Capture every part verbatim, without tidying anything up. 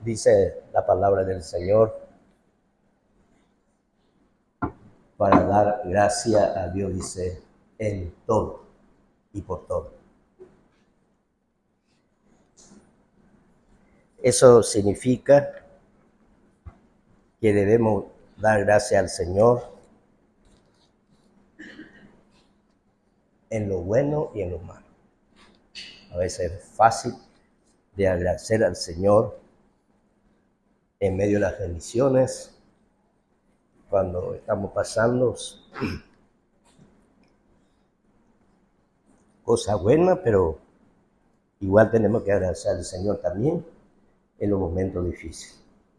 Dice la palabra del Señor para dar gracia a Dios, dice, en todo y por todo. Eso significa que debemos dar gracias al Señor en lo bueno y en lo malo. A veces es fácil de agradecer al Señor en medio de las bendiciones, cuando estamos pasando cosas buenas, pero igual tenemos que agradecer al Señor también en los momentos difíciles.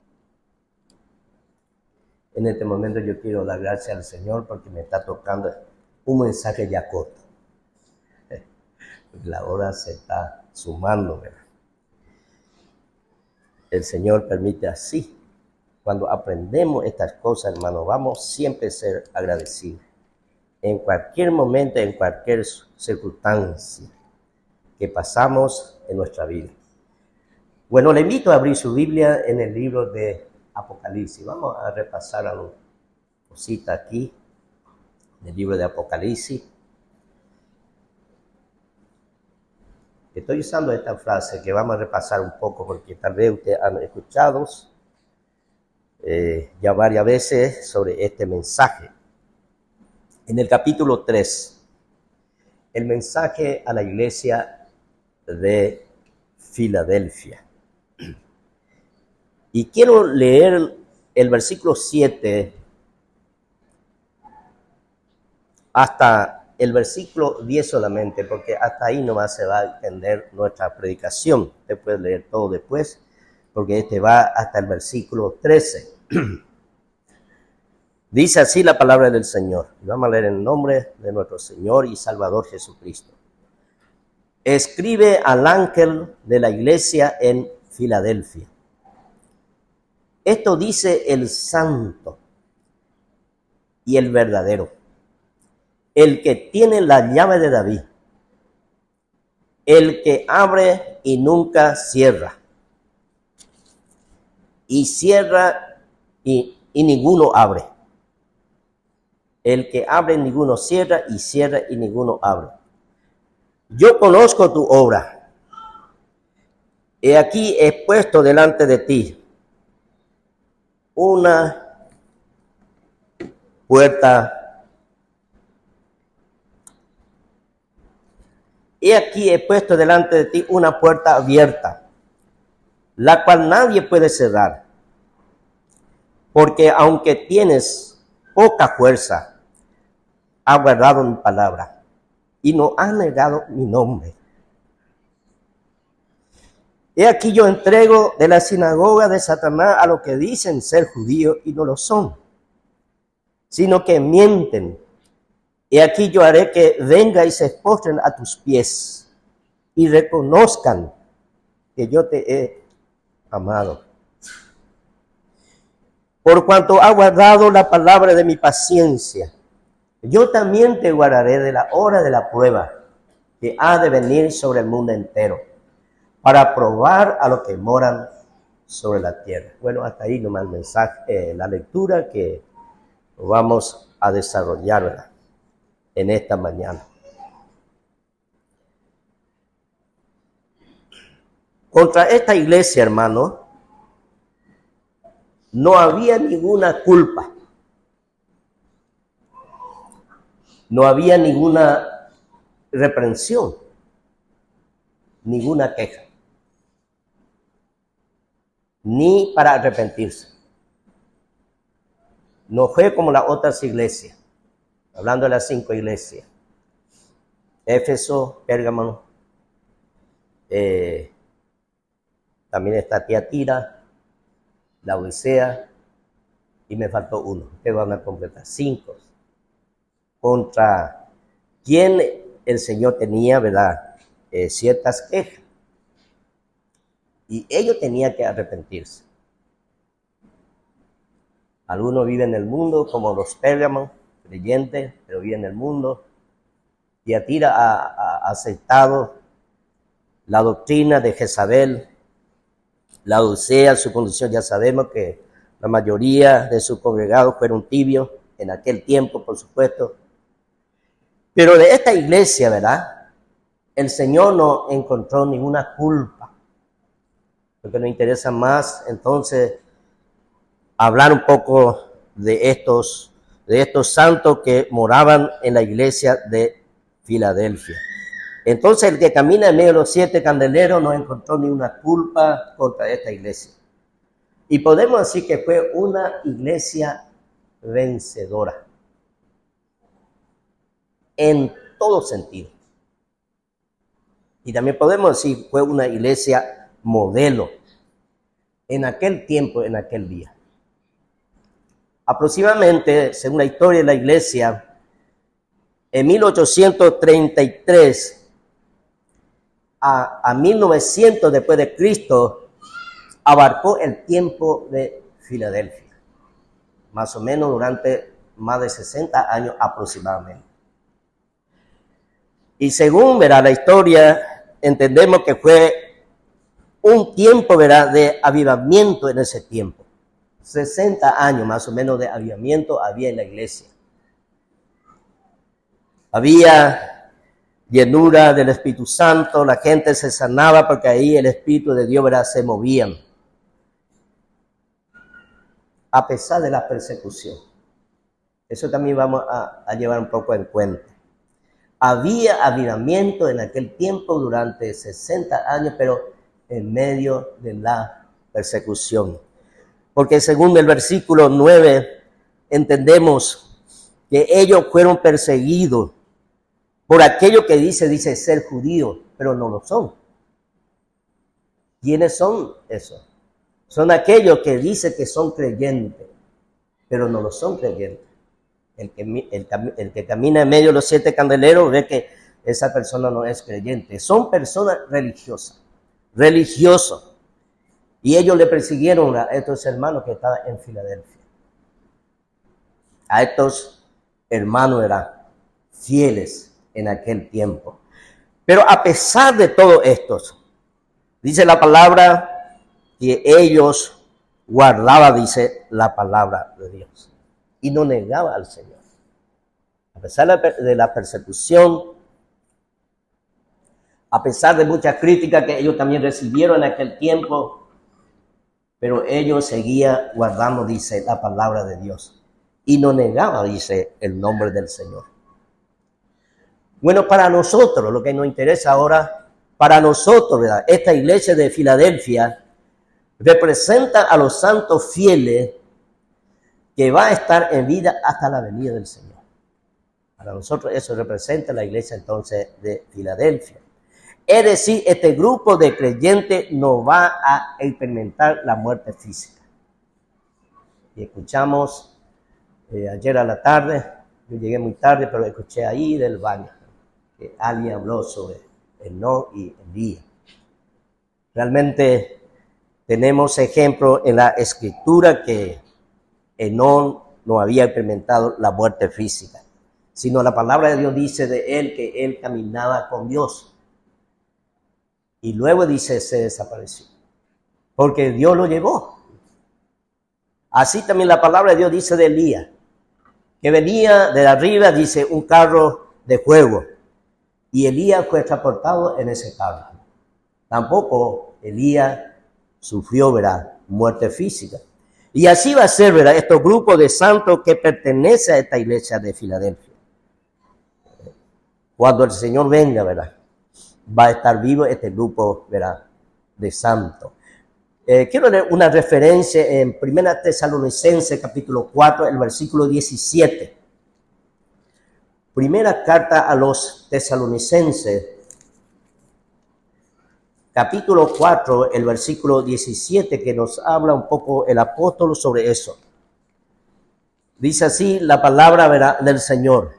En este momento yo quiero dar gracias al Señor porque me está tocando un mensaje ya corto. La hora se está sumando, ¿verdad? El Señor permite así. Cuando aprendemos estas cosas, hermano, vamos siempre a ser agradecidos. En cualquier momento, en cualquier circunstancia que pasamos en nuestra vida. Bueno, le invito a abrir su Biblia en el libro de Apocalipsis. Vamos a repasar una cosita aquí, en el libro de Apocalipsis. Estoy usando esta frase que vamos a repasar un poco porque tal vez ustedes han escuchado eh, ya varias veces sobre este mensaje. En el capítulo tres, el mensaje a la iglesia de Filadelfia. Y quiero leer el versículo siete hasta el versículo diez solamente, porque hasta ahí nomás se va a entender nuestra predicación. Usted puede leer todo después, porque este va hasta el versículo trece. Dice así la palabra del Señor. Y vamos a leer en nombre de nuestro Señor y Salvador Jesucristo. Escribe al ángel de la iglesia en Filadelfia. Esto dice el santo y el verdadero, el que tiene la llave de David, el que abre y nunca cierra, y cierra y, y ninguno abre. El que abre ninguno cierra, y cierra y ninguno abre. Yo conozco tu obra. He aquí he puesto delante de ti una puerta. He aquí he puesto delante de ti una puerta abierta, la cual nadie puede cerrar. Porque aunque tienes poca fuerza, has guardado mi palabra y no has negado mi nombre. He aquí yo entrego de la sinagoga de Satanás a los que dicen ser judíos y no lo son, sino que mienten. He aquí yo haré que venga y se postren a tus pies y reconozcan que yo te he amado. Por cuanto has guardado la palabra de mi paciencia, yo también te guardaré de la hora de la prueba que ha de venir sobre el mundo entero, para probar a los que moran sobre la tierra. Bueno, hasta ahí nomás el mensaje, eh, la lectura que vamos a desarrollar, ¿verdad?, en esta mañana. Contra esta iglesia, hermano, no había ninguna culpa, no había ninguna reprensión, ninguna queja, ni para arrepentirse. No fue como las otras iglesias. Hablando de las cinco iglesias, Éfeso, Pérgamo, eh, también está Tiatira, Laodicea, y me faltó uno. Ustedes van a completar cinco. Contra quien el Señor tenía, ¿verdad?, eh, ciertas quejas. Y ellos tenían que arrepentirse. Algunos viven en el mundo, como los Pérgamos, creyentes, pero vive en el mundo. Tiatira ha, ha aceptado la doctrina de Jezabel La Odisea, su condición, ya sabemos que la mayoría de sus congregados fueron tibios en aquel tiempo, por supuesto. Pero de esta iglesia, ¿verdad? El Señor no encontró ninguna culpa. Porque nos interesa más, entonces, hablar un poco de estos, de estos santos que moraban en la iglesia de Filadelfia. Entonces, el que camina en medio de los siete candeleros no encontró ninguna culpa contra esta iglesia. Y podemos decir que fue una iglesia vencedora. En todo sentido. Y también podemos decir fue una iglesia modelo en aquel tiempo, en aquel día. Aproximadamente, según la historia de la iglesia, en mil ochocientos treinta y tres a, a mil novecientos después de Cristo, abarcó el tiempo de Filadelfia, más o menos durante más de sesenta años aproximadamente. Y según verá la historia, entendemos que fue un tiempo, verá, de avivamiento en ese tiempo. sesenta años más o menos de avivamiento había en la iglesia. Había llenura del Espíritu Santo, la gente se sanaba porque ahí el Espíritu de Dios, verá, se movían. A pesar de la persecución. Eso también vamos a, a llevar un poco en cuenta. Había avivamiento en aquel tiempo durante sesenta años, pero en medio de la persecución. Porque según el versículo nueve, entendemos que ellos fueron perseguidos por aquello que dice, dice ser judíos, pero no lo son. ¿Quiénes son esos? Son aquellos que dicen que son creyentes, pero no lo son creyentes. El que, el, el que camina en medio de los siete candeleros ve que esa persona no es creyente. Son personas religiosas, religiosos. Y ellos le persiguieron a estos hermanos que estaban en Filadelfia. A estos hermanos eran fieles en aquel tiempo. Pero a pesar de todo esto, dice la palabra que ellos guardaban, dice, la palabra de Dios. Y no negaba al Señor. A pesar de la persecución, a pesar de muchas críticas que ellos también recibieron en aquel tiempo, pero ellos seguían guardando, dice, la palabra de Dios. Y no negaba, dice, el nombre del Señor. Bueno, para nosotros, lo que nos interesa ahora, para nosotros, ¿verdad? Esta iglesia de Filadelfia representa a los santos fieles que va a estar en vida hasta la venida del Señor. Para nosotros eso representa la iglesia entonces de Filadelfia. Es decir, este grupo de creyentes no va a experimentar la muerte física. Y escuchamos eh, ayer a la tarde, yo llegué muy tarde, pero escuché ahí del baño, que alguien habló sobre Enoc y Elías. Realmente tenemos ejemplos en la Escritura que Enoc no había experimentado la muerte física, sino la palabra de Dios dice de él que él caminaba con Dios. Y luego dice, se desapareció, porque Dios lo llevó. Así también la palabra de Dios dice de Elías, que venía de arriba, dice, un carro de fuego, y Elías fue transportado en ese carro. Tampoco Elías sufrió, ¿verdad?, muerte física. Y así va a ser, ¿verdad?, estos grupos de santos que pertenecen a esta iglesia de Filadelfia. Cuando el Señor venga, ¿verdad?, va a estar vivo este grupo, ¿verdad?, de santos. Eh, quiero leer una referencia en Primera Tesalonicenses, capítulo cuatro, el versículo diecisiete. Primera carta a los Tesalonicenses, capítulo cuatro, el versículo diecisiete, que nos habla un poco el apóstol sobre eso. Dice así la palabra, ¿verdad?, del Señor.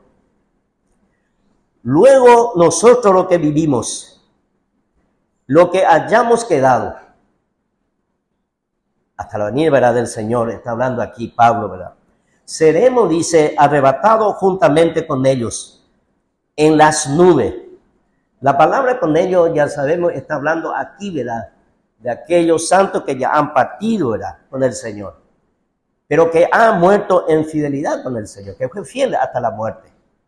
Luego nosotros lo que vivimos, lo que hayamos quedado, hasta la venida, ¿verdad?, del Señor, está hablando aquí Pablo, ¿verdad?, seremos, dice, arrebatados juntamente con ellos en las nubes. La palabra con ellos, ya sabemos, está hablando aquí, ¿verdad?, de aquellos santos que ya han partido, ¿verdad?, con el Señor, pero que han muerto en fidelidad con el Señor, que fue fiel hasta la muerte.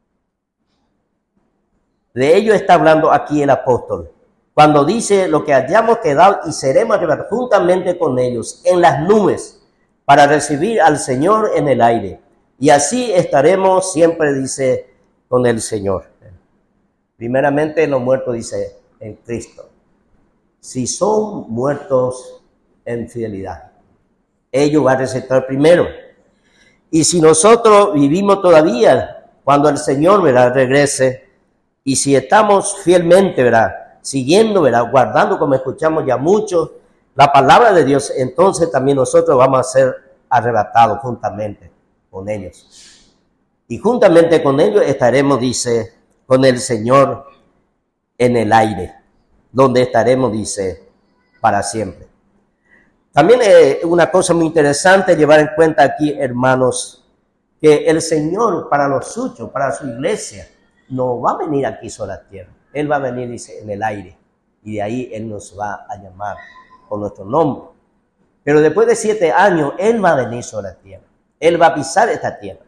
De ello está hablando aquí el apóstol, cuando dice: lo que hayamos quedado y seremos arrebatados juntamente con ellos en las nubes para recibir al Señor en el aire. Y así estaremos siempre, dice, con el Señor. Primeramente los muertos, dice, en Cristo. Si son muertos en fidelidad, ellos van a resucitar primero. Y si nosotros vivimos todavía, cuando el Señor, ¿verdad?, regrese, y si estamos fielmente, ¿verdad?, siguiendo, ¿verdad?, guardando, como escuchamos ya mucho, la palabra de Dios, entonces también nosotros vamos a ser arrebatados juntamente con ellos. Y juntamente con ellos estaremos, dice, con el Señor en el aire, donde estaremos, dice, para siempre. También es una cosa muy interesante llevar en cuenta aquí, hermanos, que el Señor para los suyos, para su iglesia, no va a venir aquí sobre la tierra. Él va a venir, dice, en el aire, y de ahí Él nos va a llamar con nuestro nombre. Pero después de siete años, Él va a venir sobre la tierra. Él va a pisar esta tierra.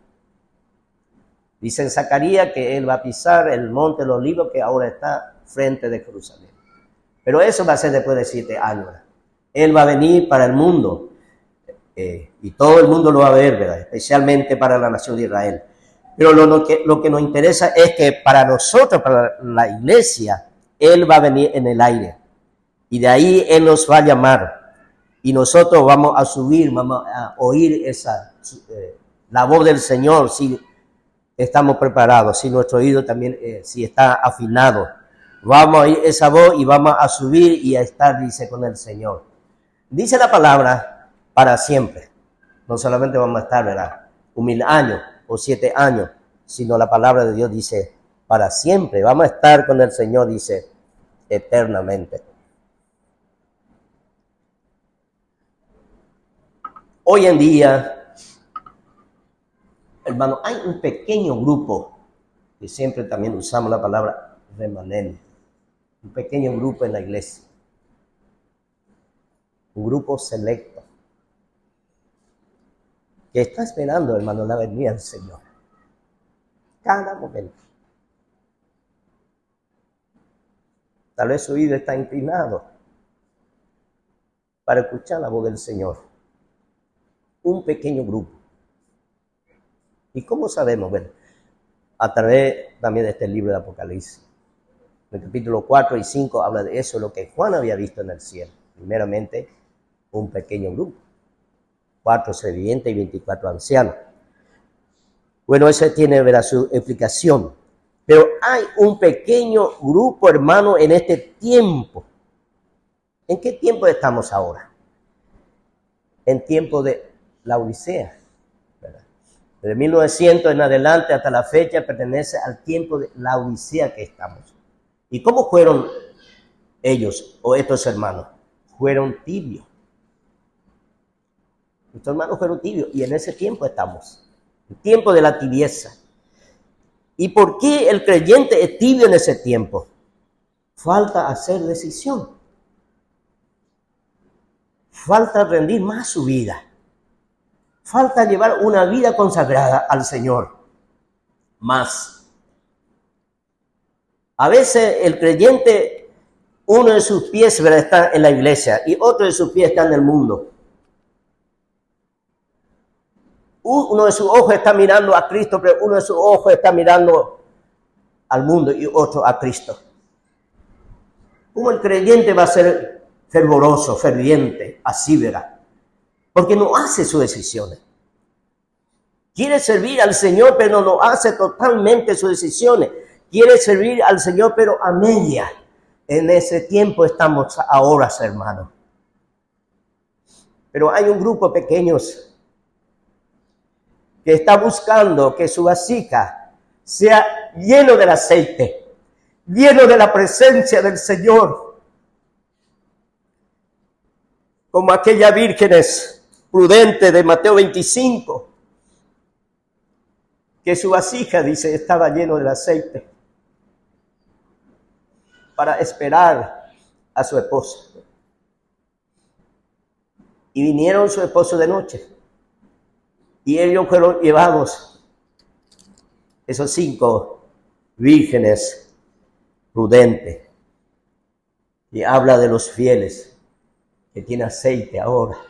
Dice en Zacarías que Él va a pisar el monte de los olivos que ahora está frente de Jerusalén. Pero eso va a ser después de siete años. Él va a venir para el mundo. Eh, y todo el mundo lo va a ver, ¿verdad?, especialmente para la nación de Israel. Pero lo, lo, que, lo que nos interesa es que para nosotros, para la iglesia, Él va a venir en el aire. Y de ahí Él nos va a llamar. Y nosotros vamos a subir, vamos a oír esa, eh, la voz del Señor, si estamos preparados, si nuestro oído también, eh, si está afinado. Vamos a oír esa voz y vamos a subir y a estar, dice, con el Señor. Dice la palabra, para siempre. No solamente vamos a estar, ¿verdad?, un mil años o siete años, sino la palabra de Dios dice, para siempre. Vamos a estar con el Señor, dice, eternamente. Hoy en día, hermano, hay un pequeño grupo, que siempre también usamos la palabra remanente, un pequeño grupo en la iglesia, un grupo selecto, que está esperando, hermano, la venida del Señor, cada momento. Tal vez su oído está inclinado para escuchar la voz del Señor. Un pequeño grupo. ¿Y cómo sabemos? Bueno, a través también de este libro de Apocalipsis. En el capítulo cuatro y cinco habla de eso, lo que Juan había visto en el cielo. Primeramente, un pequeño grupo. Cuatro sobrevivientes y veinticuatro ancianos. Bueno, ese tiene, verá, su explicación. Pero hay un pequeño grupo, hermano, en este tiempo. ¿En qué tiempo estamos ahora? En tiempo de la Odisea, ¿verdad? Desde mil novecientos en adelante hasta la fecha pertenece al tiempo de la Odisea que estamos. ¿Y cómo fueron ellos o estos hermanos? Fueron tibios. Estos hermanos fueron tibios y en ese tiempo estamos, el tiempo de la tibieza. ¿Y por qué el creyente es tibio en ese tiempo? Falta hacer decisión. Falta rendir más su vida. Falta llevar una vida consagrada al Señor. Más. A veces el creyente, uno de sus pies, ¿verdad?, está en la iglesia y otro de sus pies está en el mundo. Uno de sus ojos está mirando a Cristo, pero uno de sus ojos está mirando al mundo y otro a Cristo. ¿Cómo el creyente va a ser fervoroso, ferviente, así, verá? Porque no hace sus decisiones. Quiere servir al Señor, pero no hace totalmente sus decisiones. Quiere servir al Señor, pero a media. En ese tiempo estamos ahora, hermanos. Pero hay un grupo pequeño que está buscando que su vasija sea lleno del aceite, lleno de la presencia del Señor. Como aquellas vírgenes prudentes de Mateo veinticinco, que su vasija, dice, estaba lleno del aceite para esperar a su esposa. Y vinieron su esposo de noche. Y ellos fueron llevados, esos cinco vírgenes prudentes. Y habla de los fieles que tienen aceite ahora.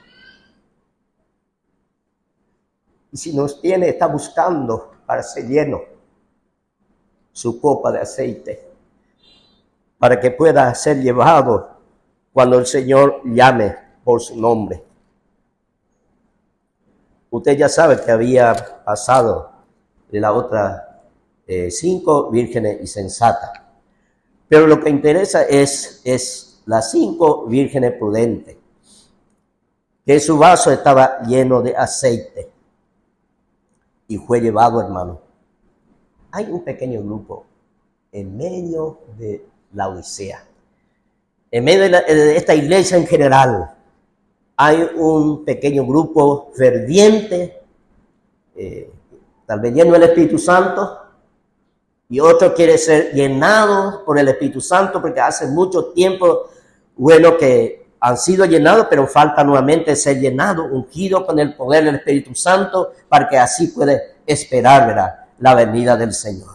Y si nos tiene, está buscando para ser lleno su copa de aceite, para que pueda ser llevado cuando el Señor llame por su nombre. Usted ya sabe que había pasado de la otra eh, cinco vírgenes y sensatas. Pero lo que interesa es, es las cinco vírgenes prudentes, que su vaso estaba lleno de aceite y fue llevado, hermano. Hay un pequeño grupo en medio de la Odisea, en medio de, la, de esta iglesia en general. Hay un pequeño grupo ferviente, eh, tal vez lleno del Espíritu Santo, y otro quiere ser llenado por el Espíritu Santo, porque hace mucho tiempo, bueno, que han sido llenados, pero falta nuevamente ser llenado, ungido con el poder del Espíritu Santo, para que así puede esperar, ¿verdad?, la venida del Señor.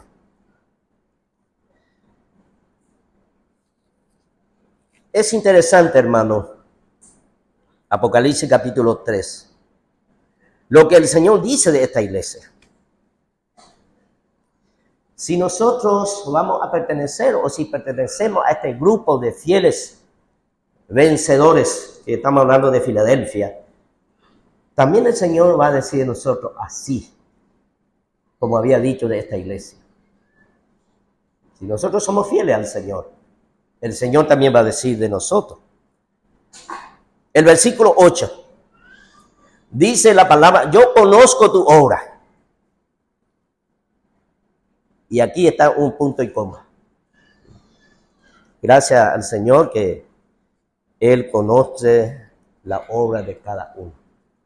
Es interesante, hermano, Apocalipsis capítulo tres, lo que el Señor dice de esta iglesia. Si nosotros vamos a pertenecer o si pertenecemos a este grupo de fieles vencedores, que estamos hablando de Filadelfia, también el Señor va a decir de nosotros así, como había dicho de esta iglesia. Si nosotros somos fieles al Señor, el Señor también va a decir de nosotros. El versículo ocho dice la palabra: yo conozco tu obra. Y aquí está un punto y coma. Gracias al Señor que Él conoce la obra de cada uno.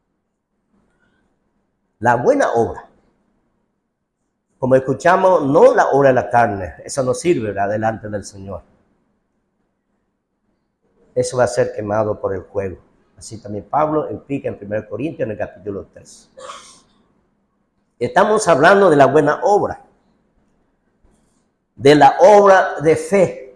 La buena obra, como escuchamos, no la obra de la carne, eso no sirve, ¿verdad?, delante del Señor. Eso va a ser quemado por el fuego. Así también Pablo explica en primera Corintios en el capítulo tres. Estamos hablando de la buena obra, de la obra de fe,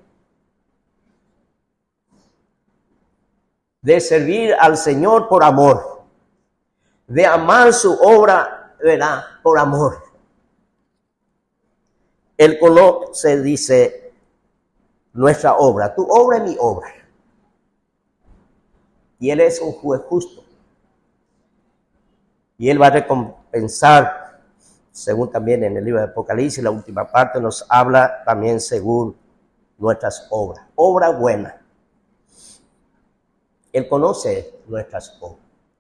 de servir al Señor por amor, de amar su obra, ¿verdad?, por amor. Él conoce, dice, nuestra obra, tu obra es mi obra. Y Él es un juez justo. Y Él va a recompensar, según también en el libro de Apocalipsis, la última parte nos habla también según nuestras obras. Obra buena. Él conoce nuestras obras.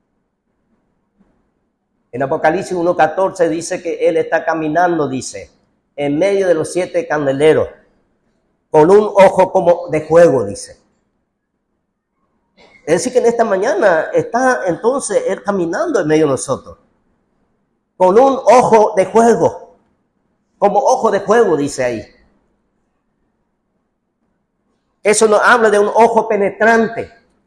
En Apocalipsis uno catorce dice que Él está caminando, dice, en medio de los siete candeleros, con un ojo como de fuego, dice. Es decir, que en esta mañana está entonces Él caminando en medio de nosotros, con un ojo de fuego, como ojo de fuego, dice ahí. Eso nos habla de un ojo penetrante.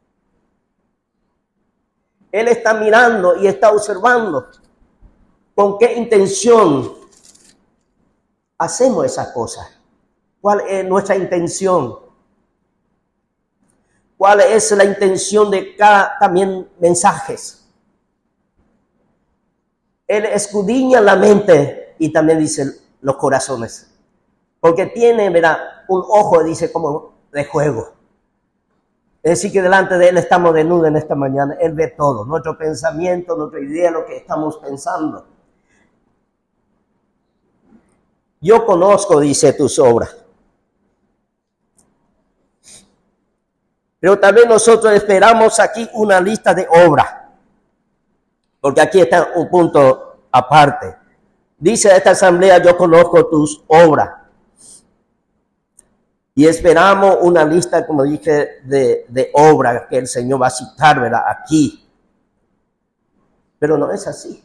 Él está mirando y está observando con qué intención hacemos esas cosas. ¿Cuál es nuestra intención? ¿Cuál es la intención de cada también mensajes? Él escudriña la mente y también dice los corazones. Porque tiene, ¿verdad?, un ojo, dice, como de fuego. Es decir, que delante de Él estamos desnudos en esta mañana. Él ve todo, nuestro pensamiento, nuestra idea, lo que estamos pensando. Yo conozco, dice, tus obras. Pero tal vez nosotros esperamos aquí una lista de obras. Porque aquí está un punto aparte. Dice esta asamblea: yo conozco tus obras. Y esperamos una lista, como dije, de, de obras que el Señor va a citar, ¿verdad?, aquí. Pero no es así.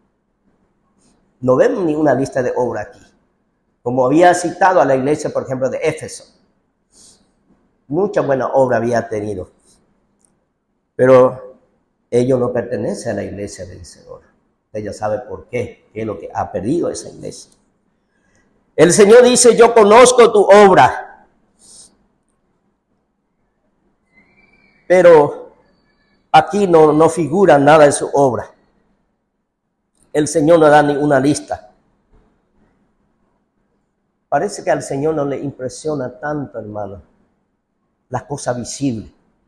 No vemos ninguna lista de obras aquí. Como había citado a la iglesia, por ejemplo, de Éfeso. Mucha buena obra había tenido. Pero ellos no pertenecen a la iglesia vencedora. Ella sabe por qué, qué es lo que ha perdido esa iglesia. El Señor dice, yo conozco tu obra, pero aquí no, no figura nada de su obra. El Señor no da ni una lista. Parece que al Señor no le impresiona tanto, hermano, las cosas visibles,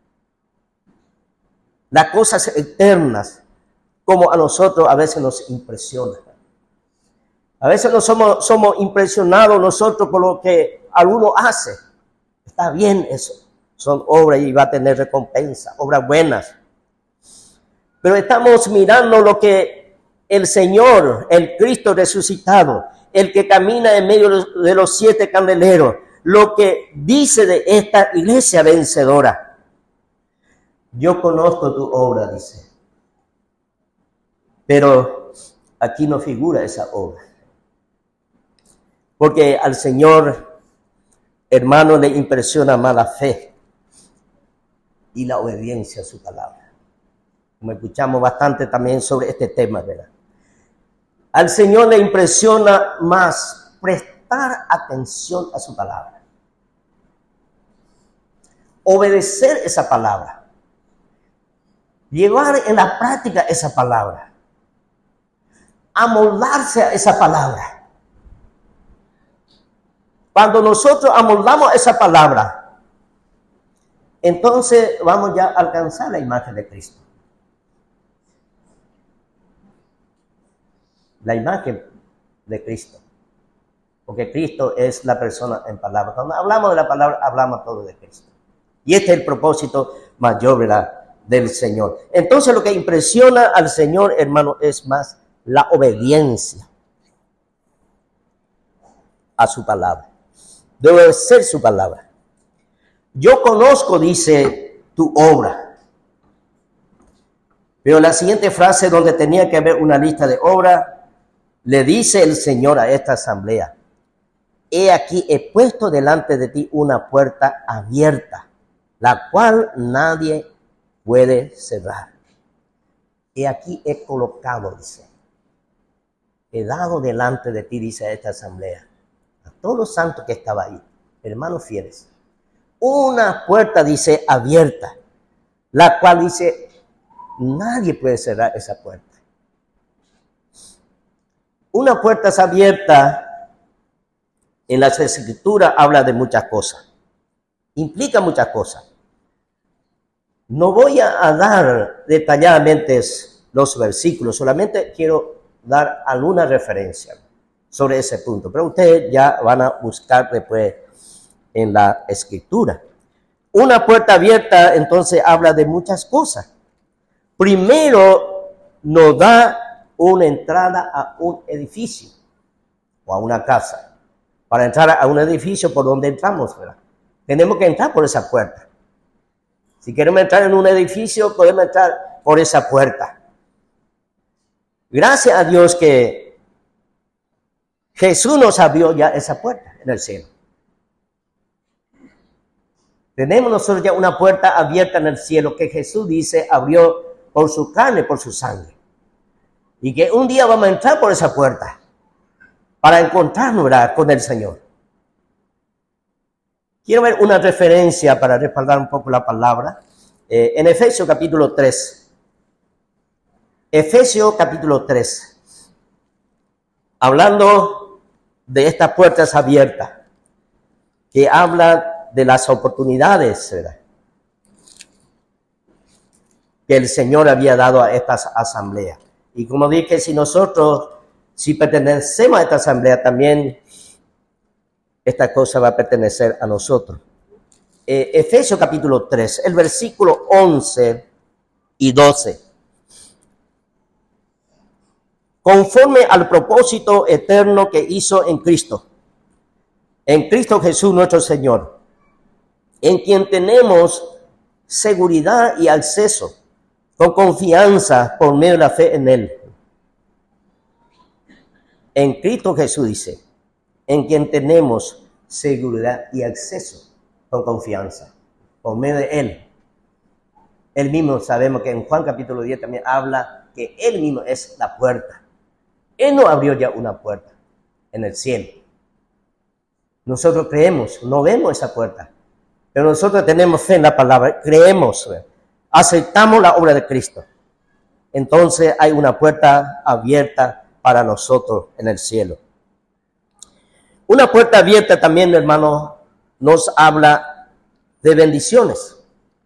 las cosas eternas, como a nosotros a veces nos impresiona. A veces no somos, somos impresionados nosotros por lo que alguno hace. Está bien eso, son obras y va a tener recompensa, obras buenas. Pero estamos mirando lo que el Señor, el Cristo resucitado, el que camina en medio de los siete candeleros, lo que dice de esta iglesia vencedora. Yo conozco tu obra, dice. Pero aquí no figura esa obra. Porque al Señor, hermano, le impresiona más la fe y la obediencia a su palabra. Como escuchamos bastante también sobre este tema, ¿verdad? Al Señor le impresiona más prestar atención a su palabra. Obedecer esa palabra. Llevar en la práctica esa palabra. Amoldarse a esa palabra. Cuando nosotros amoldamos esa palabra, entonces vamos ya a alcanzar la imagen de Cristo. La imagen de Cristo. Porque Cristo es la persona en palabra. Cuando hablamos de la palabra, hablamos todo de Cristo. Y este es el propósito mayor, ¿verdad?, del Señor. Entonces lo que impresiona al Señor, hermano, es más la obediencia a su palabra. Debe ser su palabra. Yo conozco, dice, tu obra. Pero la siguiente frase, donde tenía que haber una lista de obras, le dice el Señor a esta asamblea: he aquí he puesto delante de ti una puerta abierta, la cual nadie puede cerrar. He aquí he colocado, dice, he dado delante de ti, dice a esta asamblea, a todos los santos que estaban ahí, hermanos fieles, una puerta, dice, abierta, la cual, dice, nadie puede cerrar esa puerta. Una puerta abierta en las Escrituras habla de muchas cosas, implica muchas cosas. No voy a dar detalladamente los versículos, solamente quiero dar alguna referencia sobre ese punto, pero ustedes ya van a buscar después en la Escritura. Una puerta abierta entonces habla de muchas cosas. Primero nos da una entrada a un edificio o a una casa. Para entrar a un edificio, ¿por donde entramos, verdad? Tenemos que entrar por esa puerta. Si queremos entrar en un edificio, podemos entrar por esa puerta. Gracias a Dios que Jesús nos abrió ya esa puerta en el cielo. Tenemos nosotros ya una puerta abierta en el cielo que Jesús dice abrió por su carne, por su sangre. Y que un día vamos a entrar por esa puerta para encontrarnos, ¿verdad?, con el Señor. Quiero ver una referencia para respaldar un poco la palabra. Eh, en Efesios capítulo tres. Efesios capítulo tres. Hablando de estas puertas abiertas, que habla de las oportunidades, ¿verdad?, que el Señor había dado a estas asambleas. Y como dije, si nosotros, si pertenecemos a esta asamblea, también esta cosa va a pertenecer a nosotros. Eh, Efesios capítulo tres, el versículo once y doce. Conforme al propósito eterno que hizo en Cristo, en Cristo Jesús nuestro Señor, en quien tenemos seguridad y acceso con confianza por medio de la fe en Él. En Cristo Jesús, dice, en quien tenemos seguridad y acceso con confianza por medio de Él. Él mismo sabemos que en Juan capítulo diez también habla que Él mismo es la puerta. Él no abrió ya una puerta en el cielo. Nosotros creemos, no vemos esa puerta, pero nosotros tenemos fe en la palabra, creemos, aceptamos la obra de Cristo. Entonces hay una puerta abierta para nosotros en el cielo. Una puerta abierta también, hermano, nos habla de bendiciones.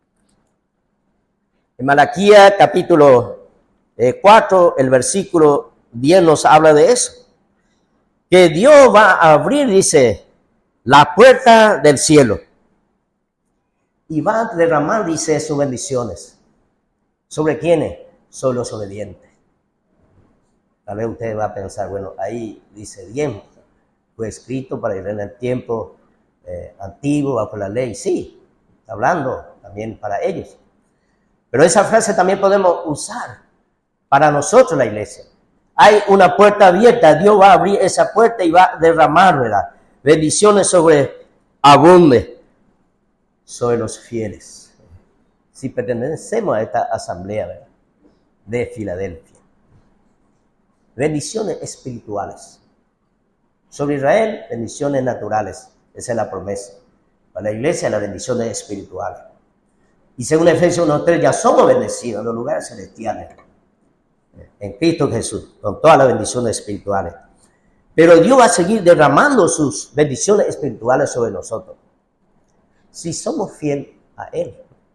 En Malaquías capítulo eh, cuatro, el versículo diez nos habla de eso. Que Dios va a abrir, dice, la puerta del cielo. Y va a derramar, dice, sus bendiciones. ¿Sobre quiénes? Sobre los obedientes. Tal vez usted va a pensar, bueno, ahí dice bien, fue escrito para ir en el tiempo eh, antiguo, bajo la ley. Sí, está hablando también para ellos. Pero esa frase también podemos usar para nosotros, la iglesia. Hay una puerta abierta, Dios va a abrir esa puerta y va a derramar, ¿verdad?, bendiciones sobre abunde, sobre los fieles. Si pertenecemos a esta asamblea, ¿verdad?, de Filadelfia. Bendiciones espirituales. Sobre Israel, bendiciones naturales. Esa es la promesa. Para la iglesia, las bendiciones espirituales. Y según Efesios uno tres, ya somos bendecidos en los lugares celestiales. En Cristo Jesús, con todas las bendiciones espirituales. Pero Dios va a seguir derramando sus bendiciones espirituales sobre nosotros. Si somos fieles a Él.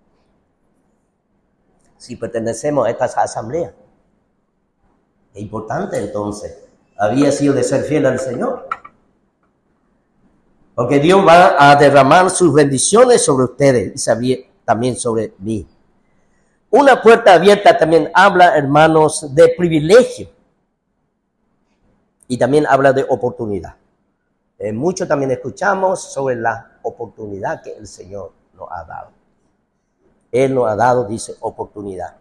Si pertenecemos a esta asamblea. Es importante entonces. Había sido de ser fiel al Señor. Porque Dios va a derramar sus bendiciones sobre ustedes y también sobre mí. Una puerta abierta también habla, hermanos, de privilegio. Y también habla de oportunidad. Eh, mucho también escuchamos sobre la oportunidad que el Señor nos ha dado. Él nos ha dado, dice, oportunidad.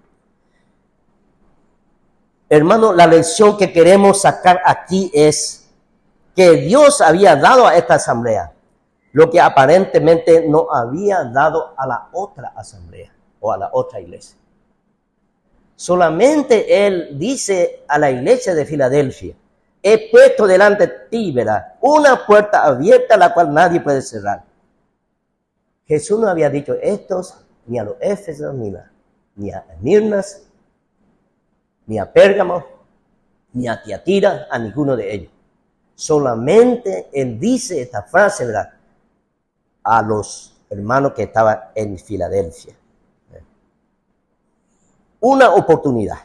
Hermano, la lección que queremos sacar aquí es que Dios había dado a esta asamblea lo que aparentemente no había dado a la otra asamblea o a la otra iglesia. Solamente Él dice a la iglesia de Filadelfia: he puesto delante de ti, ¿verdad?, una puerta abierta la cual nadie puede cerrar. Jesús no había dicho estos ni a los Éfesos, ni a, ni a Esmirnas, ni a Pérgamo, ni a Tiatira, a ninguno de ellos. Solamente Él dice esta frase, ¿verdad?, a los hermanos que estaban en Filadelfia. Una oportunidad.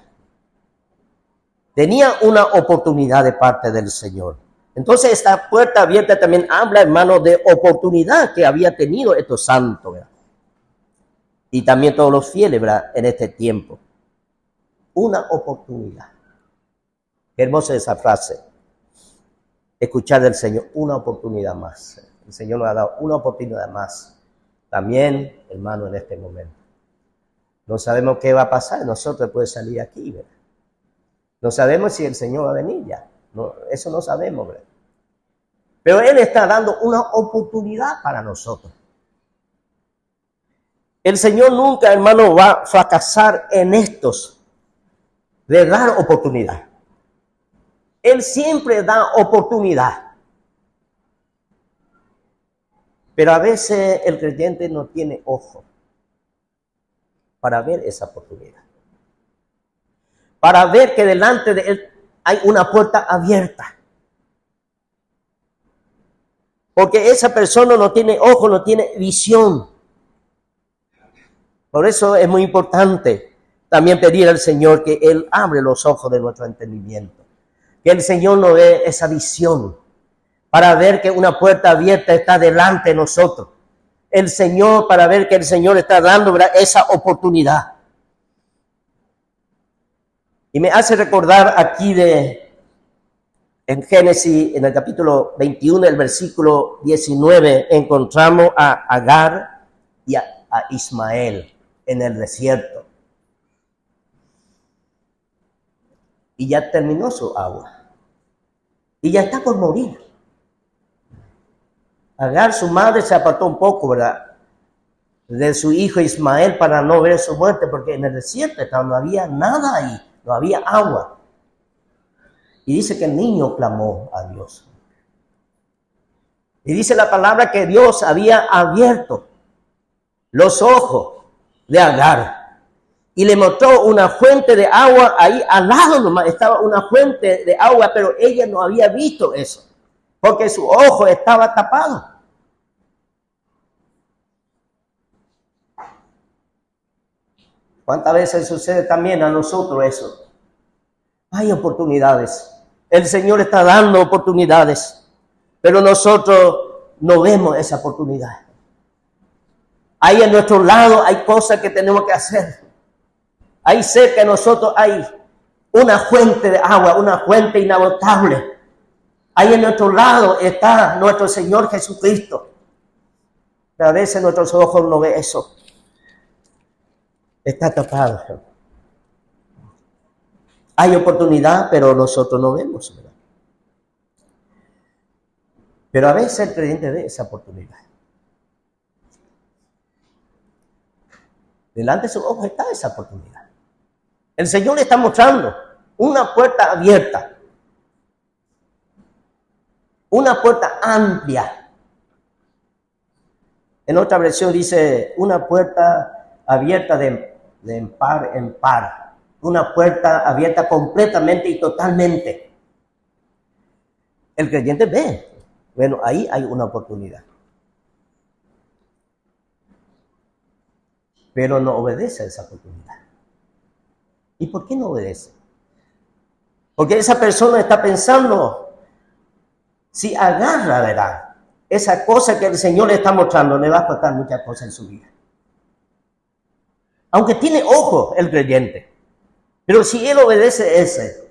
Tenía una oportunidad de parte del Señor. Entonces esta puerta abierta también habla, hermano, de oportunidad que había tenido estos santos, ¿verdad?, y también todos los fieles, ¿verdad?, en este tiempo. Una oportunidad. Qué hermosa esa frase. Escuchar del Señor, una oportunidad más. El Señor nos ha dado una oportunidad más. También, hermano, en este momento. No sabemos qué va a pasar. Nosotros podemos salir aquí, ¿verdad? No sabemos si el Señor va a venir ya. No, eso no sabemos, ¿verdad? Pero Él está dando una oportunidad para nosotros. El Señor nunca, hermano, va a fracasar en estos de dar oportunidad. Él siempre da oportunidad. Pero a veces el creyente no tiene ojo para ver esa oportunidad. Para ver que delante de él hay una puerta abierta. Porque esa persona no tiene ojo, no tiene visión. Por eso es muy importante también pedir al Señor que Él abre los ojos de nuestro entendimiento. Que el Señor nos dé esa visión para ver que una puerta abierta está delante de nosotros. El Señor, para ver que el Señor está dando, ¿verdad?, esa oportunidad. Y me hace recordar aquí de, en Génesis, en el capítulo veintiuno, el versículo diecinueve, encontramos a Agar y a, a Ismael en el desierto. Y ya terminó su agua. Y ya está por morir. Agar, su madre, se apartó un poco, ¿verdad?, de su hijo Ismael para no ver su muerte, porque en el desierto no había nada ahí, no había agua. Y dice que el niño clamó a Dios. Y dice la palabra que Dios había abierto los ojos de Agar y le mostró una fuente de agua ahí al lado nomás, estaba una fuente de agua, pero ella no había visto eso, porque su ojo estaba tapado. ¿Cuántas veces sucede también a nosotros eso? Hay oportunidades. El Señor está dando oportunidades, pero nosotros no vemos esa oportunidad. Ahí a nuestro lado hay cosas que tenemos que hacer. Ahí cerca de nosotros hay una fuente de agua, una fuente inagotable. Ahí a nuestro lado está nuestro Señor Jesucristo. Pero a veces nuestros ojos no ven eso. Está tapado. Hay oportunidad, pero nosotros no vemos, ¿verdad? Pero a veces el creyente ve esa oportunidad. Delante de sus ojos está esa oportunidad. El Señor le está mostrando una puerta abierta. Una puerta amplia. En otra versión dice una puerta abierta de, de par en par. Una puerta abierta completamente y totalmente. El creyente ve. Bueno, ahí hay una oportunidad. Pero no obedece a esa oportunidad. ¿Y por qué no obedece? Porque esa persona está pensando, si agarra, ¿verdad?, esa cosa que el Señor le está mostrando, le va a costar muchas cosas en su vida. Aunque tiene ojo el creyente. Pero si él obedece ese,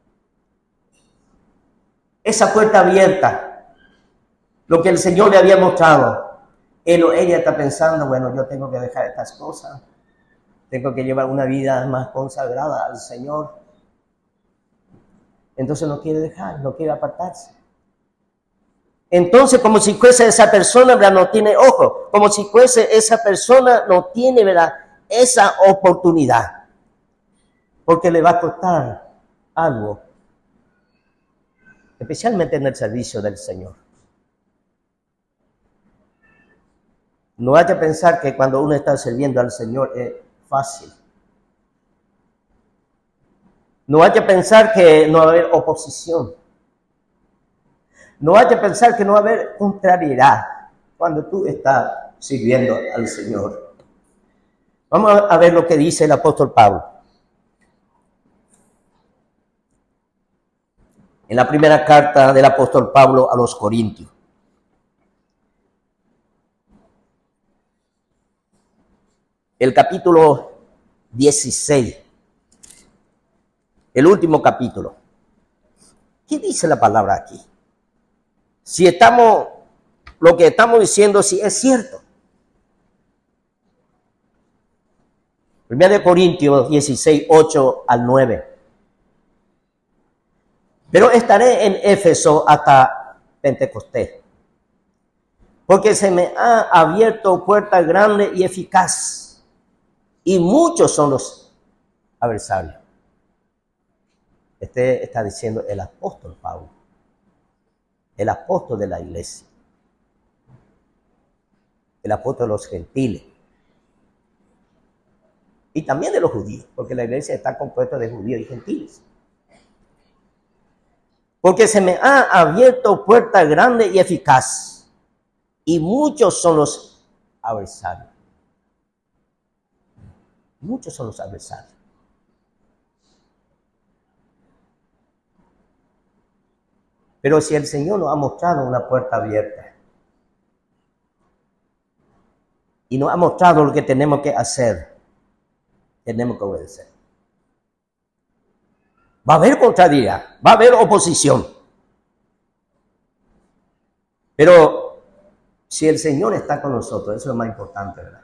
esa puerta abierta, lo que el Señor le había mostrado, él o ella está pensando, bueno, yo tengo que dejar estas cosas, tengo que llevar una vida más consagrada al Señor. Entonces no quiere dejar, no quiere apartarse. Entonces, como si fuese esa persona, ¿verdad?, no tiene ojo, como si fuese esa persona no tiene, ¿verdad?, esa oportunidad, porque le va a costar algo, especialmente en el servicio del Señor. No vaya a pensar que cuando uno está sirviendo al Señor es fácil. No vaya a pensar que no va a haber oposición. No vaya a pensar que no va a haber contrariedad cuando tú estás sirviendo al Señor. Vamos a ver lo que dice el apóstol Pablo. En la primera carta del apóstol Pablo a los Corintios. El capítulo dieciséis. El último capítulo. ¿Qué dice la palabra aquí? Si estamos, lo que estamos diciendo, si es cierto. Primera de Corintios dieciséis, ocho al nueve. Pero estaré en Éfeso hasta Pentecostés, porque se me ha abierto puerta grande y eficaz, y muchos son los adversarios. Este está diciendo el apóstol Pablo, el apóstol de la iglesia, el apóstol de los gentiles, y también de los judíos, porque la iglesia está compuesta de judíos y gentiles. Porque se me ha abierto puerta grande y eficaz, y muchos son los adversarios. Muchos son los adversarios. Pero si el Señor nos ha mostrado una puerta abierta y nos ha mostrado lo que tenemos que hacer, tenemos que obedecer. Va a haber contrariedad, va a haber oposición. Pero si el Señor está con nosotros, eso es lo más importante, ¿verdad?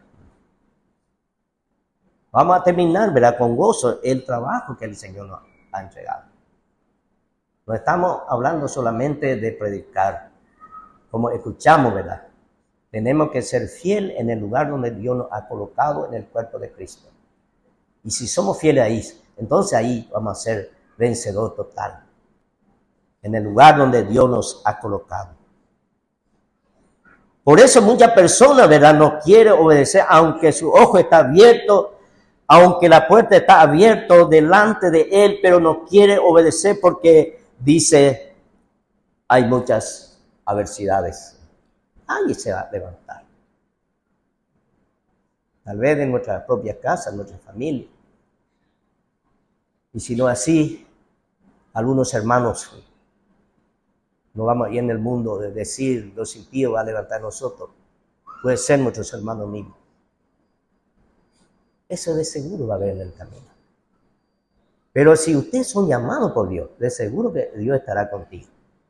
Vamos a terminar, ¿verdad?, con gozo el trabajo que el Señor nos ha entregado. No estamos hablando solamente de predicar, como escuchamos, ¿verdad? Tenemos que ser fieles en el lugar donde Dios nos ha colocado en el cuerpo de Cristo. Y si somos fieles ahí, entonces ahí vamos a ser vencedor total. En el lugar donde Dios nos ha colocado. Por eso muchas personas, ¿verdad?, no quieren obedecer, aunque su ojo está abierto, aunque la puerta está abierta delante de él, pero no quiere obedecer porque dice, hay muchas adversidades. Nadie se va a levantar. Tal vez en nuestra propia casa, en nuestra familia. Y si no así, algunos hermanos, no vamos a ir en el mundo de decir, los impíos va a levantar a nosotros. Puede ser nuestros hermanos mismos. Eso de seguro va a haber en el camino. Pero si ustedes son llamados por Dios, de seguro que Dios estará contigo.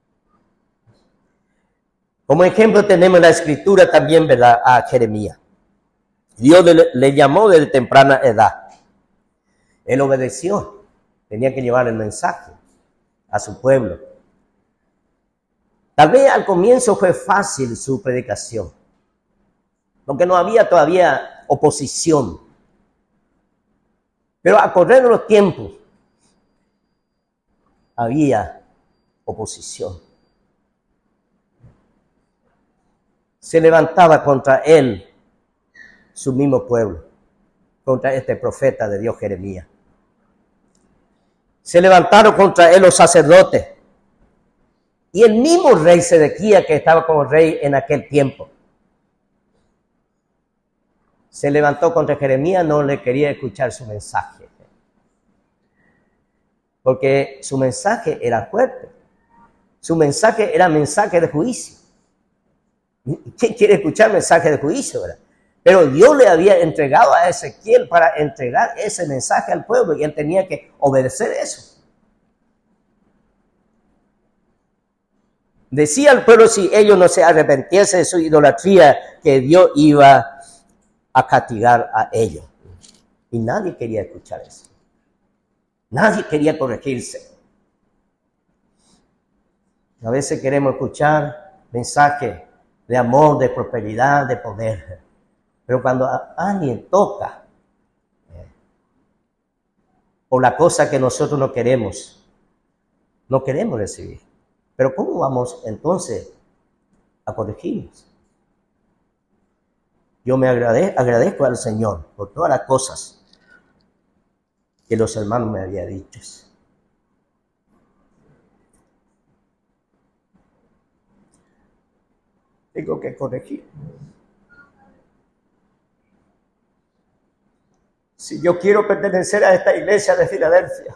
Como ejemplo tenemos en la escritura también, ¿verdad?, a Jeremías. Dios le, le llamó desde temprana edad. Él obedeció. Tenía que llevar el mensaje a su pueblo. Tal vez al comienzo fue fácil su predicación, porque no había todavía oposición. Pero a correr de los tiempos había oposición. Se levantaba contra él su mismo pueblo, contra este profeta de Dios Jeremías. Se levantaron contra él los sacerdotes y el mismo rey Sedequías, que estaba como rey en aquel tiempo. Se levantó contra Jeremías, no le quería escuchar su mensaje, porque su mensaje era fuerte. Su mensaje era mensaje de juicio. ¿Quién quiere escuchar mensaje de juicio, verdad? Pero Dios le había entregado a Ezequiel para entregar ese mensaje al pueblo y él tenía que obedecer eso. Decía al pueblo, si ellos no se arrepentiesen de su idolatría, que Dios iba a castigar a ellos. Y nadie quería escuchar eso. Nadie quería corregirse. A veces queremos escuchar mensajes de amor, de prosperidad, de poder. Pero cuando a alguien toca eh, por la cosa que nosotros no queremos, no queremos recibir. Pero ¿cómo vamos entonces a corregirnos? Yo me agrade, agradezco al Señor por todas las cosas que los hermanos me habían dicho. Tengo que corregir. Si yo quiero pertenecer a esta iglesia de Filadelfia,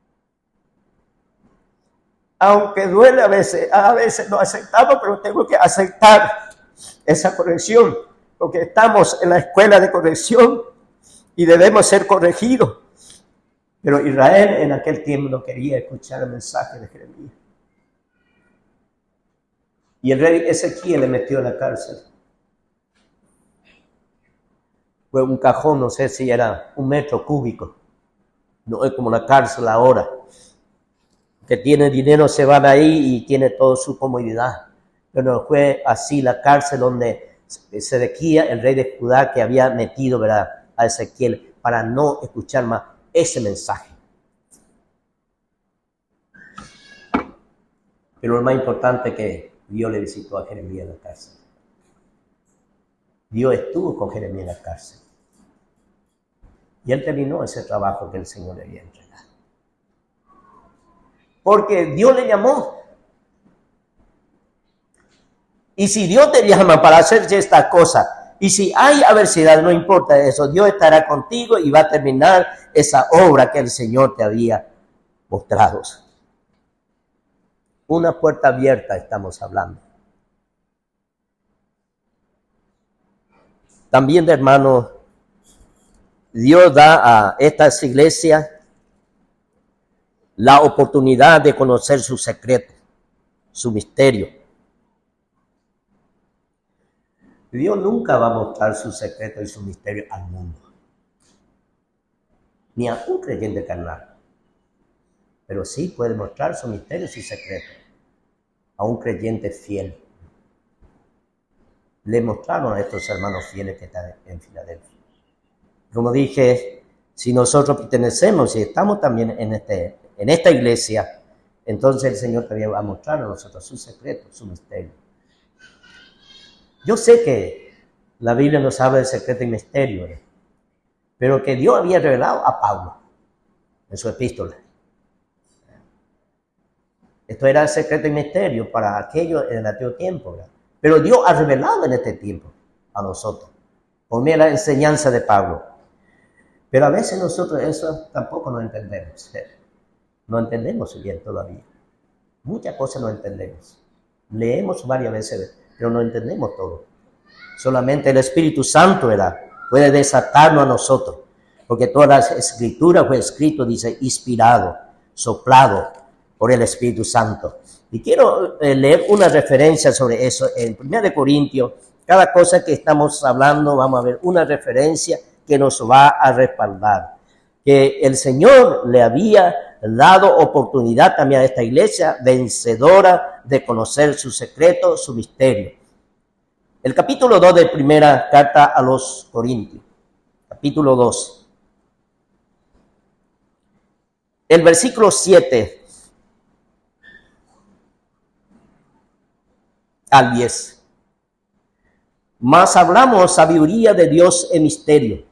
aunque duele a veces, a veces no aceptamos, pero tengo que aceptar esa corrección, porque estamos en la escuela de corrección y debemos ser corregidos. Pero Israel en aquel tiempo no quería escuchar el mensaje de Jeremías. Y el rey Ezequiel le metió en la cárcel. Fue un cajón, no sé si era un metro cúbico. No es como la cárcel ahora. Que tiene dinero se van ahí y tiene toda su comodidad. Pero no fue así la cárcel donde Sedequías, el rey de Judá, que había metido, ¿verdad?, a Ezequiel para no escuchar más ese mensaje. Pero lo más importante es que Dios le visitó a Jeremías en la cárcel. Dios estuvo con Jeremías en la cárcel. Y él terminó ese trabajo que el Señor le había entregado. Porque Dios le llamó. Y si Dios te llama para hacer esta cosa, y si hay adversidad, no importa eso, Dios estará contigo y va a terminar esa obra que el Señor te había mostrado. Una puerta abierta estamos hablando. También, hermano, Dios da a estas iglesias la oportunidad de conocer su secreto, su misterio. Dios nunca va a mostrar su secreto y su misterio al mundo, ni a un creyente carnal. Pero sí puede mostrar su misterio y su secreto a un creyente fiel. le mostraron a estos hermanos fieles que están en Filadelfia. Como dije, si nosotros pertenecemos y estamos también en, este, en esta iglesia, entonces el Señor también va a mostrar a nosotros su secreto, su misterio. Yo sé que la Biblia nos habla de secreto y misterio, ¿eh? Pero que Dios había revelado a Pablo en su epístola. Esto era el secreto y misterio para aquellos en el antiguo tiempo, ¿verdad? Pero Dios ha revelado en este tiempo a nosotros, por medio de la enseñanza de Pablo. Pero a veces nosotros eso tampoco no entendemos. No entendemos bien todavía. Muchas cosas no entendemos. Leemos varias veces, pero no entendemos todo. Solamente el Espíritu Santo, ¿verdad?, puede desatarnos a nosotros. Porque toda la escritura fue escrito, dice, inspirado, soplado por el Espíritu Santo. Y quiero eh, leer una referencia sobre eso en primera de Corintios. Cada cosa que estamos hablando, vamos a ver una referencia que nos va a respaldar. Que el Señor le había dado oportunidad también a esta iglesia vencedora de conocer su secreto, su misterio. El capítulo dos de primera carta a los Corintios. Capítulo dos. El versículo siete al diez. Mas hablamos sabiduría de Dios en misterio.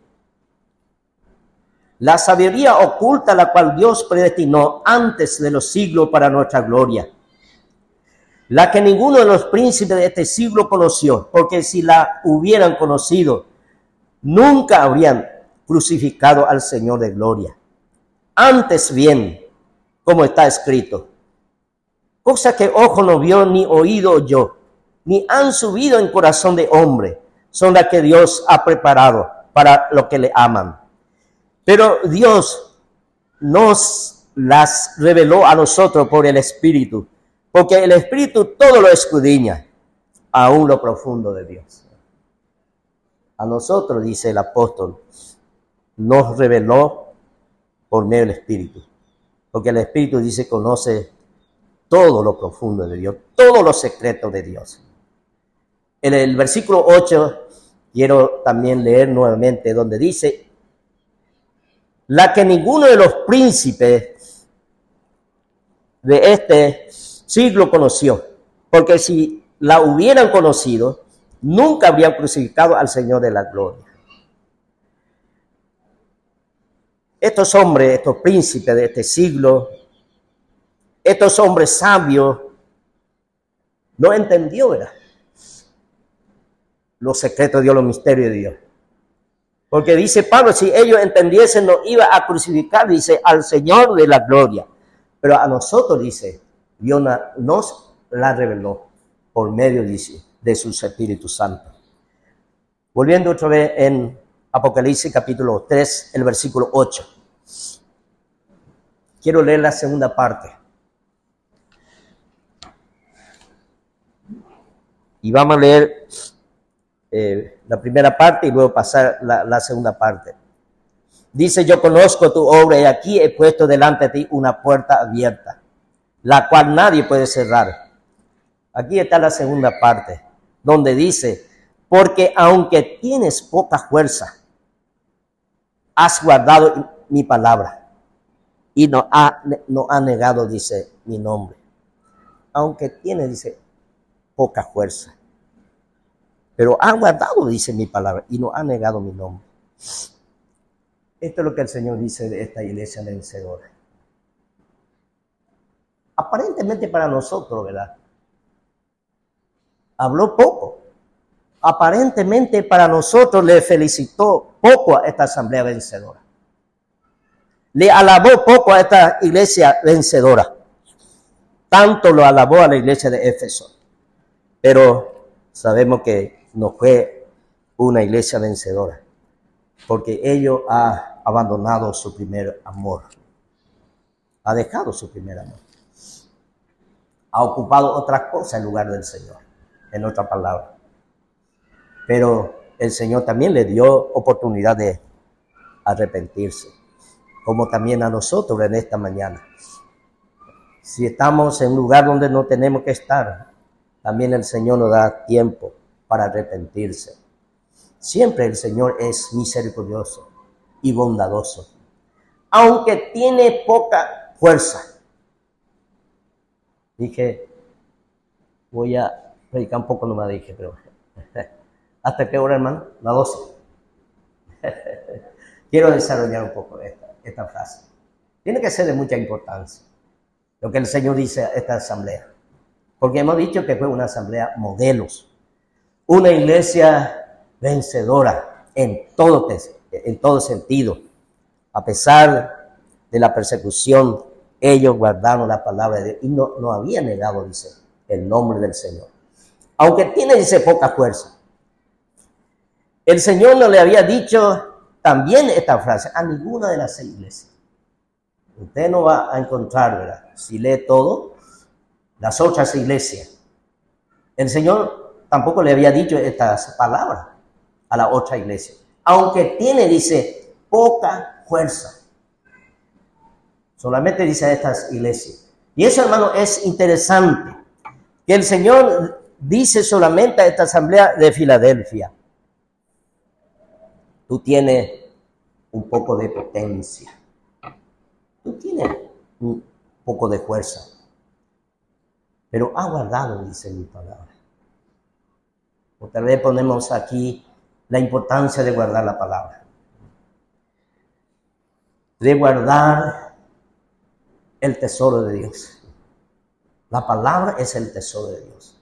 La sabiduría oculta la cual Dios predestinó antes de los siglos para nuestra gloria. La que ninguno de los príncipes de este siglo conoció, porque si la hubieran conocido, nunca habrían crucificado al Señor de gloria. Antes bien, como está escrito, cosa que ojo no vio ni oído oyó, ni han subido en corazón de hombre, son las que Dios ha preparado para los que le aman. Pero Dios nos las reveló a nosotros por el Espíritu, porque el Espíritu todo lo escudriña, aún lo profundo de Dios. A nosotros, dice el apóstol, nos reveló por medio del Espíritu, porque el Espíritu dice conoce todo lo profundo de Dios, todos los secretos de Dios. En el versículo ocho quiero también leer nuevamente donde dice, la que ninguno de los príncipes de este siglo conoció, porque si la hubieran conocido, nunca habrían crucificado al Señor de la gloria. Estos hombres, estos príncipes de este siglo, estos hombres sabios, no entendió, ¿verdad?, los secretos de Dios, los misterios de Dios. Porque dice Pablo, si ellos entendiesen, no iba a crucificar, dice, al Señor de la gloria. Pero a nosotros, dice, Dios nos la reveló por medio, dice, de su Espíritu Santo. Volviendo otra vez en Apocalipsis capítulo tres, el versículo ocho. Quiero leer la segunda parte. Y vamos a leer eh, la primera parte y luego pasar la, la segunda parte. Dice, yo conozco tu obra y aquí he puesto delante de ti una puerta abierta, la cual nadie puede cerrar. Aquí está la segunda parte, donde dice, porque aunque tienes poca fuerza, has guardado mi palabra y no ha, no ha negado, dice, mi nombre. Aunque tienes, dice, poca fuerza, pero ha guardado, dice, mi palabra y no ha negado mi nombre. Esto es lo que el Señor dice de esta iglesia vencedora. Aparentemente para nosotros, ¿verdad?, habló poco. Aparentemente para nosotros le felicitó poco a esta asamblea vencedora. Le alabó poco a esta iglesia vencedora. Tanto lo alabó a la iglesia de Éfeso. Pero sabemos que no fue una iglesia vencedora, porque ellos han abandonado su primer amor. Ha dejado su primer amor. Ha ocupado otras cosas en lugar del Señor, en otra palabra. Pero el Señor también le dio oportunidad de arrepentirse, como también a nosotros en esta mañana. Si estamos en un lugar donde no tenemos que estar, también el Señor nos da tiempo para arrepentirse. Siempre el Señor es misericordioso y bondadoso, aunque tiene poca fuerza. Dije, voy a predicar un poco nomás, dije, pero ¿hasta qué hora, hermano? Las doce. Quiero desarrollar un poco esta, esta frase. Tiene que ser de mucha importancia lo que el Señor dice a esta asamblea, porque hemos dicho que fue una asamblea modelos, una iglesia vencedora en todo, en todo sentido. A pesar de la persecución, ellos guardaron la palabra de Dios y no, no habían negado, dice, el nombre del Señor. Aunque tiene, dice, poca fuerza. El Señor no le había dicho también esta frase a ninguna de las seis iglesias. Usted no va a encontrar, ¿verdad? Si lee todo, las otras iglesias. El Señor tampoco le había dicho estas palabras a la otra iglesia. Aunque tiene, dice, poca fuerza. Solamente dice a estas iglesias. Y eso, hermano, es interesante. Que el Señor dice solamente a esta asamblea de Filadelfia: tú tienes un poco de potencia. Tú tienes un poco de fuerza. Pero ha guardado, dice mi palabra. O tal vez ponemos aquí la importancia de guardar la palabra. De guardar el tesoro de Dios. La palabra es el tesoro de Dios.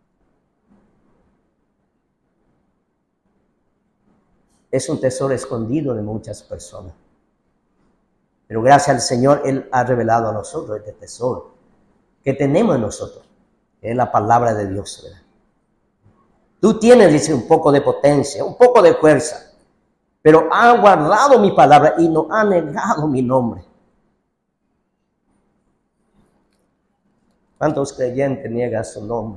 Es un tesoro escondido de muchas personas. Pero gracias al Señor, Él ha revelado a nosotros este tesoro que tenemos en nosotros, que es la palabra de Dios, ¿verdad? Tú tienes, dice, un poco de potencia, un poco de fuerza, pero ha guardado mi palabra y no ha negado mi nombre. ¿Cuántos creyentes niegan su nombre?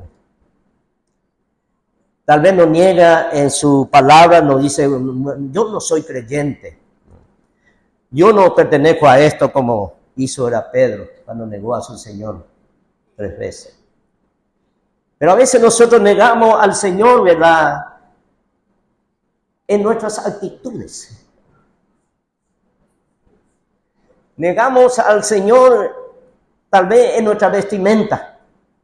Tal vez no niega en su palabra, no dice, yo no soy creyente. Yo no pertenezco a esto, como hizo era Pedro cuando negó a su Señor tres veces. Pero a veces nosotros negamos al Señor, ¿verdad?, en nuestras actitudes. Negamos al Señor tal vez en nuestra vestimenta,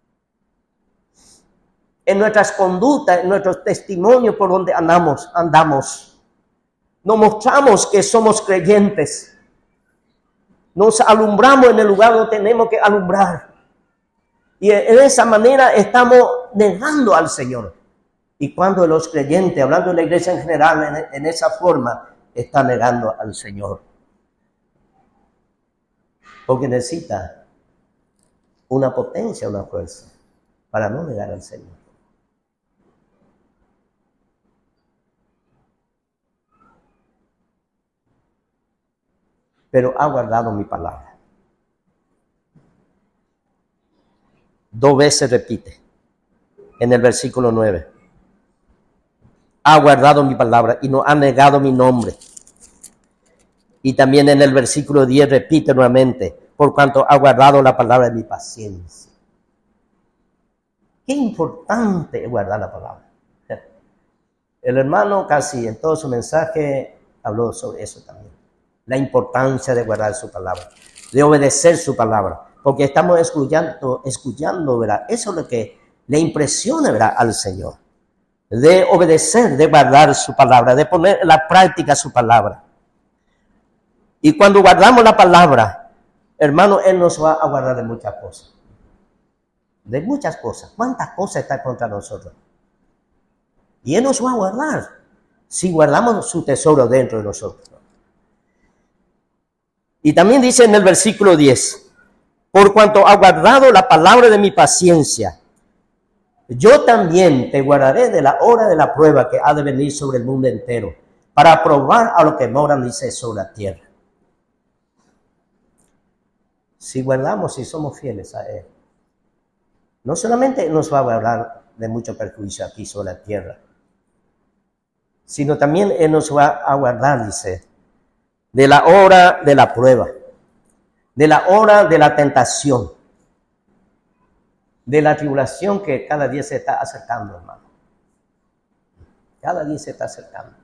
en nuestras conductas, en nuestros testimonios por donde andamos, andamos. Nos mostramos que somos creyentes. Nos alumbramos en el lugar donde tenemos que alumbrar. Y en esa manera estamos negando al Señor. Y cuando los creyentes, hablando de la iglesia en general, en, en esa forma, están negando al Señor. Porque necesita una potencia, una fuerza, para no negar al Señor. Pero ha guardado mi palabra. Dos veces repite en el versículo nueve. Ha guardado mi palabra y no ha negado mi nombre. Y también en el versículo diez repite nuevamente: por cuanto ha guardado la palabra de mi paciencia. Qué importante es guardar la palabra. El hermano casi en todo su mensaje habló sobre eso también. La importancia de guardar su palabra, de obedecer su palabra, porque estamos escuchando, escuchando, ¿verdad? Eso es lo que le impresiona, ¿verdad?, al Señor, de obedecer, de guardar su palabra, de poner en la práctica su palabra. Y cuando guardamos la palabra, hermano, Él nos va a guardar de muchas cosas, de muchas cosas. ¿Cuántas cosas están contra nosotros? Y Él nos va a guardar si guardamos su tesoro dentro de nosotros. Y también dice en el versículo diez: por cuanto ha guardado la palabra de mi paciencia, yo también te guardaré de la hora de la prueba que ha de venir sobre el mundo entero, para probar a los que moran, dice, sobre la tierra. Si guardamos, si somos fieles a Él, no solamente nos va a guardar de mucho perjuicio aquí sobre la tierra, sino también Él nos va a guardar, dice, de la hora de la prueba, de la hora de la tentación, de la tribulación que cada día se está acercando, hermano. Cada día se está acercando.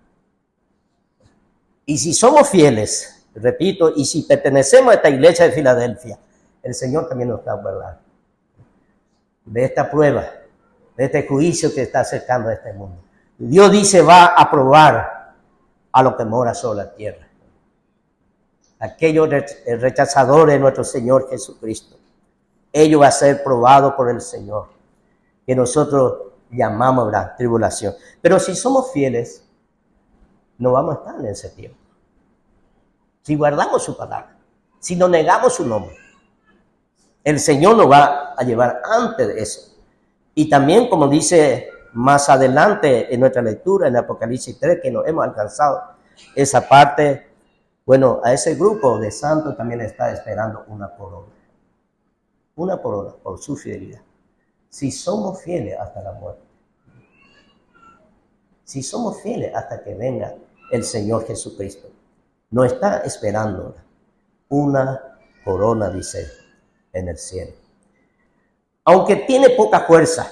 Y si somos fieles, repito, y si pertenecemos a esta iglesia de Filadelfia, el Señor también nos va a guardar de esta prueba, de este juicio que está acercando a este mundo. Dios dice, va a probar a los que moran sobre la tierra. Aquellos rechazadores de nuestro Señor Jesucristo. Ellos van a ser probados por el Señor, que nosotros llamamos la tribulación. Pero si somos fieles, no vamos a estar en ese tiempo. Si guardamos su palabra, si no negamos su nombre, el Señor nos va a llevar antes de eso. Y también, como dice más adelante en nuestra lectura, en Apocalipsis tres, que nos hemos alcanzado esa parte, bueno, a ese grupo de santos también está esperando una corona. Una corona por su fidelidad. Si somos fieles hasta la muerte. Si somos fieles hasta que venga el Señor Jesucristo. Nos está esperando una corona, dice, en el cielo. Aunque tiene poca fuerza.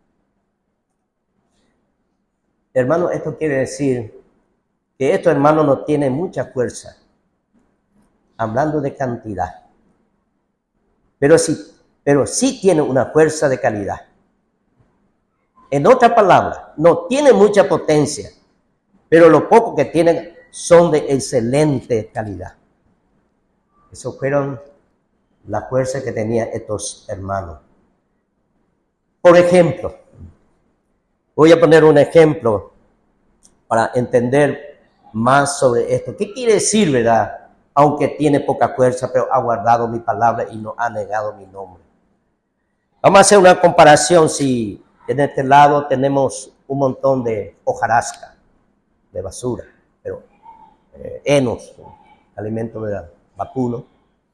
Hermano, esto quiere decir que estos hermanos no tienen mucha fuerza. Hablando de cantidad. Pero sí, pero sí tiene una fuerza de calidad. En otras palabras, no tiene mucha potencia, pero lo poco que tienen son de excelente calidad. Eso fueron la fuerza que tenían estos hermanos. Por ejemplo, voy a poner un ejemplo para entender más sobre esto. ¿Qué quiere decir, verdad? Aunque tiene poca fuerza, pero ha guardado mi palabra y no ha negado mi nombre. Vamos a hacer una comparación. Si en este lado tenemos un montón de hojarasca, de basura, pero eh, henos, alimento de vacuno,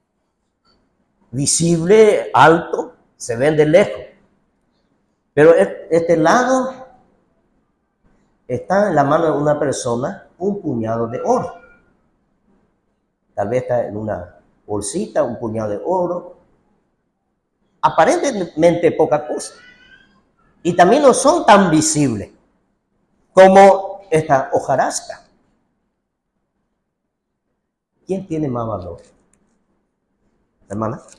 visible, alto, se ven de lejos. Pero este lado está en la mano de una persona un puñado de oro. Tal vez está en una bolsita, un puñado de oro. Aparentemente poca cosa. Y también no son tan visibles como esta hojarasca. ¿Quién tiene más valor? Hermana.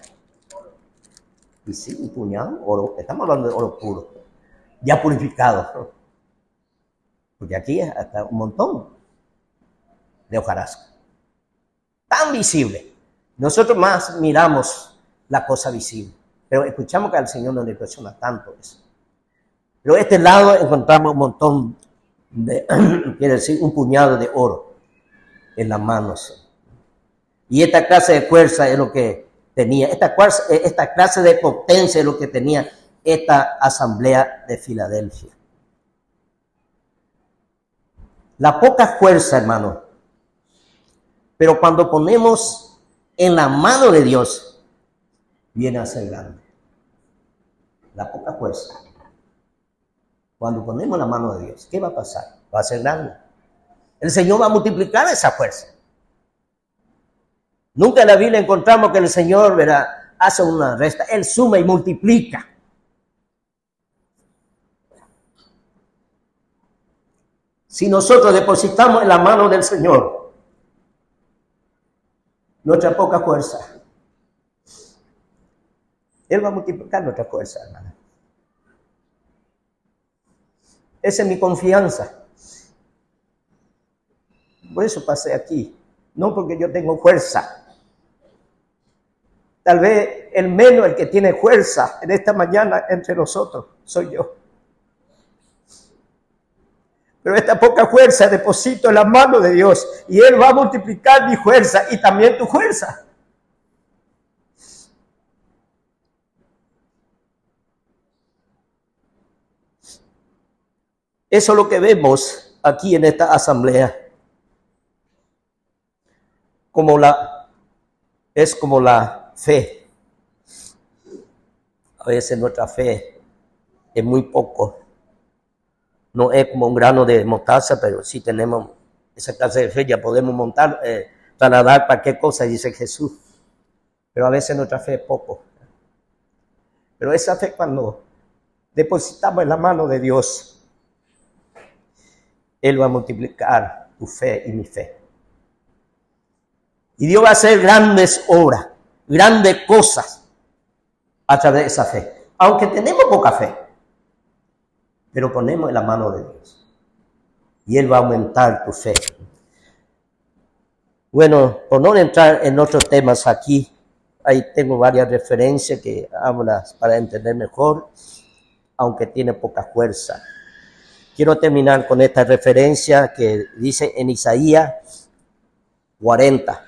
Y sí, un puñado, oro. Estamos hablando de oro puro. Ya purificado. Porque aquí es hasta un montón de hojarasca. Tan visible. Nosotros más miramos la cosa visible. Pero escuchamos que al Señor no le impresiona tanto eso. Pero a este lado encontramos un montón de, quiere decir, un puñado de oro en las manos. Y esta clase de fuerza es lo que tenía, esta, esta clase de potencia es lo que tenía esta asamblea de Filadelfia. La poca fuerza, hermano, pero cuando ponemos en la mano de Dios, viene a ser grande. La poca fuerza. Cuando ponemos la mano de Dios, ¿qué va a pasar? Va a ser grande. El Señor va a multiplicar esa fuerza. Nunca en la Biblia encontramos que el Señor, ¿verdad?, hace una resta. Él suma y multiplica. Si nosotros depositamos en la mano del Señor nuestra poca fuerza, Él va a multiplicar nuestra fuerza, hermano. Esa es mi confianza. Por eso pasé aquí. No porque yo tengo fuerza. Tal vez el menos, el que tiene fuerza en esta mañana entre nosotros, soy yo. Pero esta poca fuerza deposito en la mano de Dios y Él va a multiplicar mi fuerza y también tu fuerza. Eso es lo que vemos aquí en esta asamblea. Como la, es como la fe. A veces nuestra fe es muy poco. No es como un grano de mostaza, pero si tenemos esa clase de fe, ya podemos montar, eh, trasladar cualquier cosa, dice Jesús. Pero a veces nuestra fe es poco. Pero esa fe, cuando depositamos en la mano de Dios, Él va a multiplicar tu fe y mi fe. Y Dios va a hacer grandes obras, grandes cosas a través de esa fe. Aunque tenemos poca fe, pero ponemos en la mano de Dios. Y Él va a aumentar tu fe. Bueno, por no entrar en otros temas aquí, ahí tengo varias referencias que hablan para entender mejor, aunque tiene poca fuerza. Quiero terminar con esta referencia que dice en Isaías cuarenta.